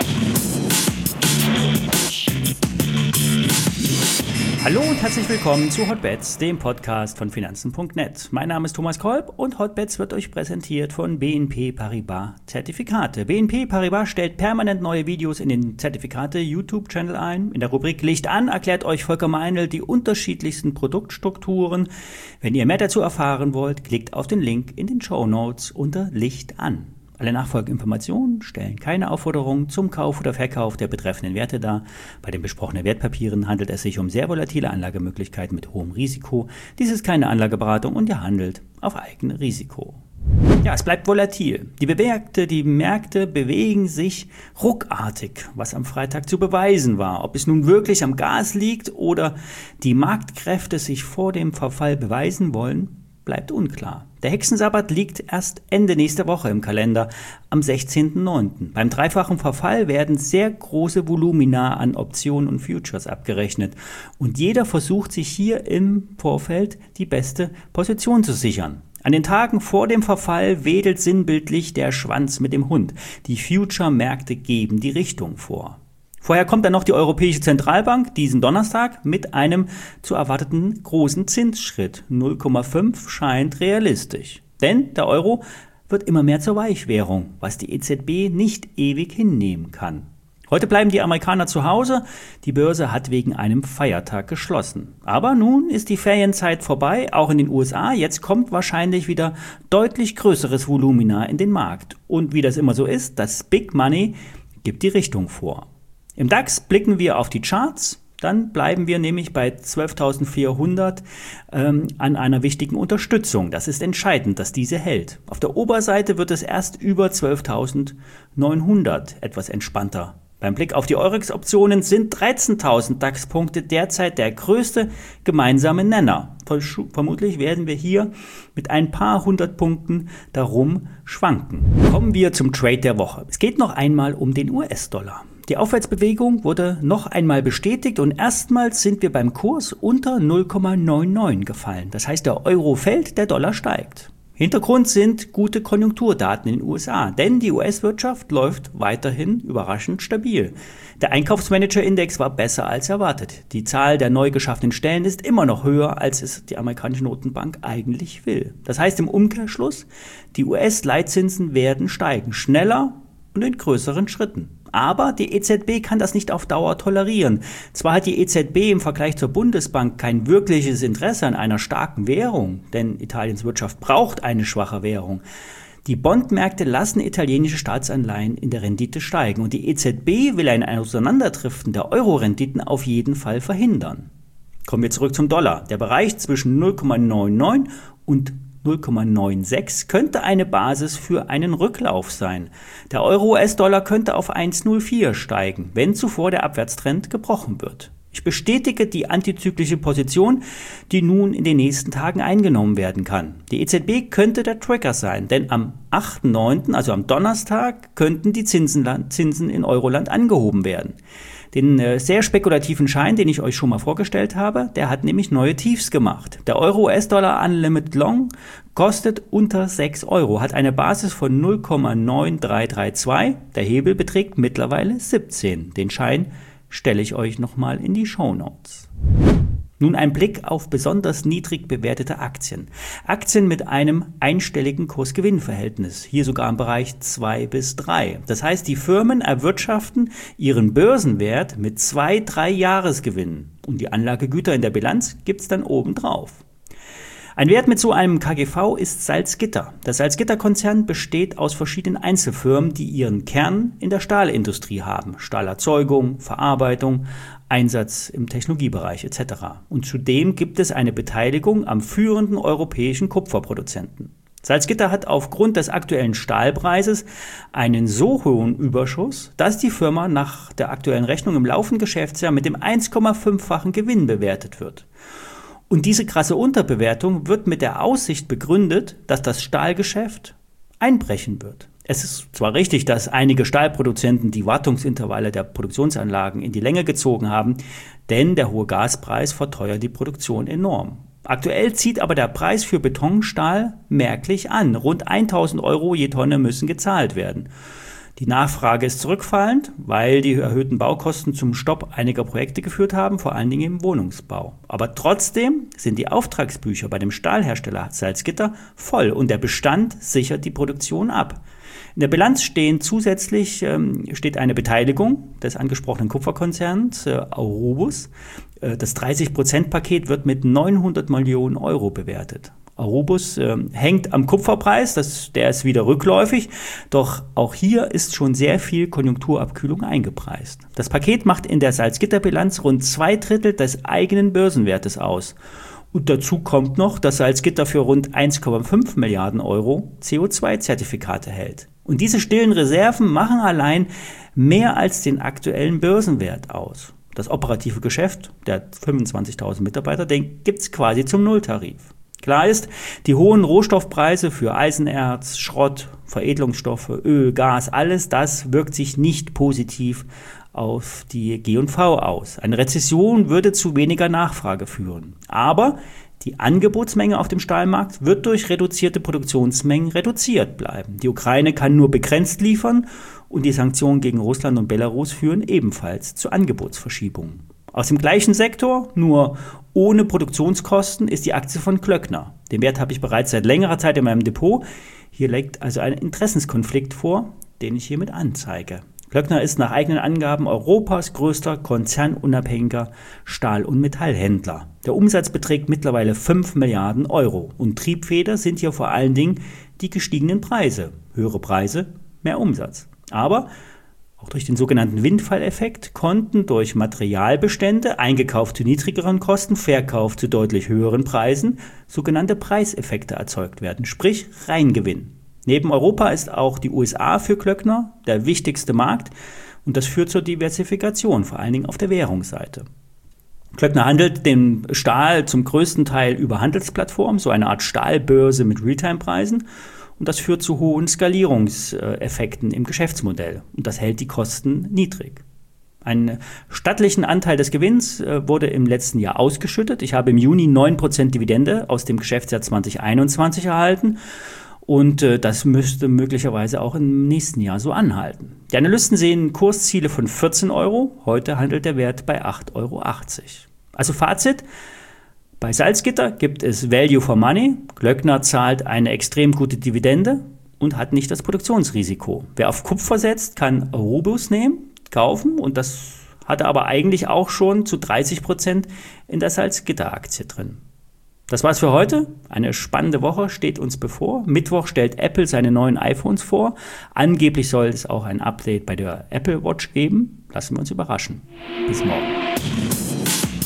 Hallo und herzlich willkommen zu Hotbets, dem Podcast von Finanzen.net. Mein Name ist Thomas Kolb und Hotbets wird euch präsentiert von BNP Paribas Zertifikate. BNP Paribas stellt permanent neue Videos in den Zertifikate-YouTube-Channel ein. In der Rubrik Licht an erklärt euch Volker Meinl die unterschiedlichsten Produktstrukturen. Wenn ihr mehr dazu erfahren wollt, klickt auf den Link in den Shownotes unter Licht an. Alle nachfolgenden Informationen stellen keine Aufforderung zum Kauf oder Verkauf der betreffenden Werte dar. Bei den besprochenen Wertpapieren handelt es sich um sehr volatile Anlagemöglichkeiten mit hohem Risiko. Dies ist keine Anlageberatung und ihr handelt auf eigenes Risiko. Ja, es bleibt volatil. Die Märkte bewegen sich ruckartig, was am Freitag zu beweisen war. Ob es nun wirklich am Gas liegt oder die Marktkräfte sich vor dem Verfall beweisen wollen, bleibt unklar. Der Hexensabbat liegt erst Ende nächster Woche im Kalender, am 16.09. Beim dreifachen Verfall werden sehr große Volumina an Optionen und Futures abgerechnet. Und jeder versucht sich hier im Vorfeld die beste Position zu sichern. An den Tagen vor dem Verfall wedelt sinnbildlich der Schwanz mit dem Hund. Die Future-Märkte geben die Richtung vor. Vorher kommt dann noch die Europäische Zentralbank diesen Donnerstag mit einem zu erwarteten großen Zinsschritt. 0,5 scheint realistisch. Denn der Euro wird immer mehr zur Weichwährung, was die EZB nicht ewig hinnehmen kann. Heute bleiben die Amerikaner zu Hause. Die Börse hat wegen einem Feiertag geschlossen. Aber nun ist die Ferienzeit vorbei, auch in den USA. Jetzt kommt wahrscheinlich wieder deutlich größeres Volumina in den Markt. Und wie das immer so ist, das Big Money gibt die Richtung vor. Im DAX blicken wir auf die Charts, dann bleiben wir nämlich bei 12.400 an einer wichtigen Unterstützung. Das ist entscheidend, dass diese hält. Auf der Oberseite wird es erst über 12.900 etwas entspannter. Beim Blick auf die Eurex-Optionen sind 13.000 DAX-Punkte derzeit der größte gemeinsame Nenner. Vermutlich werden wir hier mit ein paar hundert Punkten darum schwanken. Kommen wir zum Trade der Woche. Es geht noch einmal um den US-Dollar. Die Aufwärtsbewegung wurde noch einmal bestätigt und erstmals sind wir beim Kurs unter 0,99 gefallen. Das heißt, der Euro fällt, der Dollar steigt. Hintergrund sind gute Konjunkturdaten in den USA, denn die US-Wirtschaft läuft weiterhin überraschend stabil. Der Einkaufsmanager-Index war besser als erwartet. Die Zahl der neu geschaffenen Stellen ist immer noch höher, als es die amerikanische Notenbank eigentlich will. Das heißt im Umkehrschluss, die US-Leitzinsen werden steigen, schneller und in größeren Schritten. Aber die EZB kann das nicht auf Dauer tolerieren. Zwar hat die EZB im Vergleich zur Bundesbank kein wirkliches Interesse an einer starken Währung, denn Italiens Wirtschaft braucht eine schwache Währung. Die Bondmärkte lassen italienische Staatsanleihen in der Rendite steigen und die EZB will ein Auseinanderdriften der Euro-Renditen auf jeden Fall verhindern. Kommen wir zurück zum Dollar. Der Bereich zwischen 0,99 und 0,96 könnte eine Basis für einen Rücklauf sein. Der Euro-US-Dollar könnte auf 1,04 steigen, wenn zuvor der Abwärtstrend gebrochen wird. Ich bestätige die antizyklische Position, die nun in den nächsten Tagen eingenommen werden kann. Die EZB könnte der Trigger sein, denn am 8.9., also am Donnerstag, könnten die Zinsen in Euroland angehoben werden. Den sehr spekulativen Schein, den ich euch schon mal vorgestellt habe, der hat nämlich neue Tiefs gemacht. Der Euro-US-Dollar Unlimited Long kostet unter 6 Euro, hat eine Basis von 0,9332. Der Hebel beträgt mittlerweile 17. Den Schein stelle ich euch nochmal in die Shownotes. Nun ein Blick auf besonders niedrig bewertete Aktien. Aktien mit einem einstelligen Kurs-Gewinn-Verhältnis, hier sogar im Bereich 2 bis 3. Das heißt, die Firmen erwirtschaften ihren Börsenwert mit 2-3 Jahresgewinnen und die Anlagegüter in der Bilanz gibt's dann obendrauf. Ein Wert mit so einem KGV ist Salzgitter. Der Salzgitter-Konzern besteht aus verschiedenen Einzelfirmen, die ihren Kern in der Stahlindustrie haben. Stahlerzeugung, Verarbeitung, Einsatz im Technologiebereich etc. Und zudem gibt es eine Beteiligung am führenden europäischen Kupferproduzenten. Salzgitter hat aufgrund des aktuellen Stahlpreises einen so hohen Überschuss, dass die Firma nach der aktuellen Rechnung im laufenden Geschäftsjahr mit dem 1,5-fachen Gewinn bewertet wird. Und diese krasse Unterbewertung wird mit der Aussicht begründet, dass das Stahlgeschäft einbrechen wird. Es ist zwar richtig, dass einige Stahlproduzenten die Wartungsintervalle der Produktionsanlagen in die Länge gezogen haben, denn der hohe Gaspreis verteuert die Produktion enorm. Aktuell zieht aber der Preis für Betonstahl merklich an. Rund 1.000 € je Tonne müssen gezahlt werden. Die Nachfrage ist zurückfallend, weil die erhöhten Baukosten zum Stopp einiger Projekte geführt haben, vor allen Dingen im Wohnungsbau. Aber trotzdem sind die Auftragsbücher bei dem Stahlhersteller Salzgitter voll und der Bestand sichert die Produktion ab. In der Bilanz steht eine Beteiligung des angesprochenen Kupferkonzerns Aurubis. Das 30%-Paket wird mit 900 Millionen Euro bewertet. Aurubis hängt am Kupferpreis, der ist wieder rückläufig, doch auch hier ist schon sehr viel Konjunkturabkühlung eingepreist. Das Paket macht in der Salzgitter-Bilanz rund 2/3 des eigenen Börsenwertes aus. Und dazu kommt noch, dass Salzgitter für rund 1,5 Milliarden Euro CO2-Zertifikate hält. Und diese stillen Reserven machen allein mehr als den aktuellen Börsenwert aus. Das operative Geschäft der 25.000 Mitarbeiter, den gibt es quasi zum Nulltarif. Klar ist, die hohen Rohstoffpreise für Eisenerz, Schrott, Veredelungsstoffe, Öl, Gas, alles das wirkt sich nicht positiv auf die G&V aus. Eine Rezession würde zu weniger Nachfrage führen. Aber die Angebotsmenge auf dem Stahlmarkt wird durch reduzierte Produktionsmengen reduziert bleiben. Die Ukraine kann nur begrenzt liefern und die Sanktionen gegen Russland und Belarus führen ebenfalls zu Angebotsverschiebungen. Aus dem gleichen Sektor, nur ohne Produktionskosten, ist die Aktie von Klöckner. Den Wert habe ich bereits seit längerer Zeit in meinem Depot. Hier liegt also ein Interessenskonflikt vor, den ich hiermit anzeige. Klöckner ist nach eigenen Angaben Europas größter konzernunabhängiger Stahl- und Metallhändler. Der Umsatz beträgt mittlerweile 5 Milliarden Euro und Triebfeder sind hier vor allen Dingen die gestiegenen Preise. Höhere Preise, mehr Umsatz. Aber auch durch den sogenannten Windfalleffekt konnten durch Materialbestände, eingekauft zu niedrigeren Kosten, verkauft zu deutlich höheren Preisen, sogenannte Preiseffekte erzeugt werden, sprich Reingewinn. Neben Europa ist auch die USA für Klöckner der wichtigste Markt und das führt zur Diversifikation, vor allen Dingen auf der Währungsseite. Klöckner handelt den Stahl zum größten Teil über Handelsplattformen, so eine Art Stahlbörse mit Realtime-Preisen. Und das führt zu hohen Skalierungseffekten im Geschäftsmodell. Und das hält die Kosten niedrig. Einen stattlichen Anteil des Gewinns wurde im letzten Jahr ausgeschüttet. Ich habe im Juni 9% Dividende aus dem Geschäftsjahr 2021 erhalten. Und das müsste möglicherweise auch im nächsten Jahr so anhalten. Die Analysten sehen Kursziele von 14 Euro. Heute handelt der Wert bei 8,80 Euro. Also Fazit. Bei Salzgitter gibt es Value for Money. Klöckner zahlt eine extrem gute Dividende und hat nicht das Produktionsrisiko. Wer auf Kupfer setzt, kann Aurubis kaufen und das hat er aber eigentlich auch schon zu 30% in der Salzgitter-Aktie drin. Das war's für heute. Eine spannende Woche steht uns bevor. Mittwoch stellt Apple seine neuen iPhones vor. Angeblich soll es auch ein Update bei der Apple Watch geben. Lassen wir uns überraschen. Bis morgen.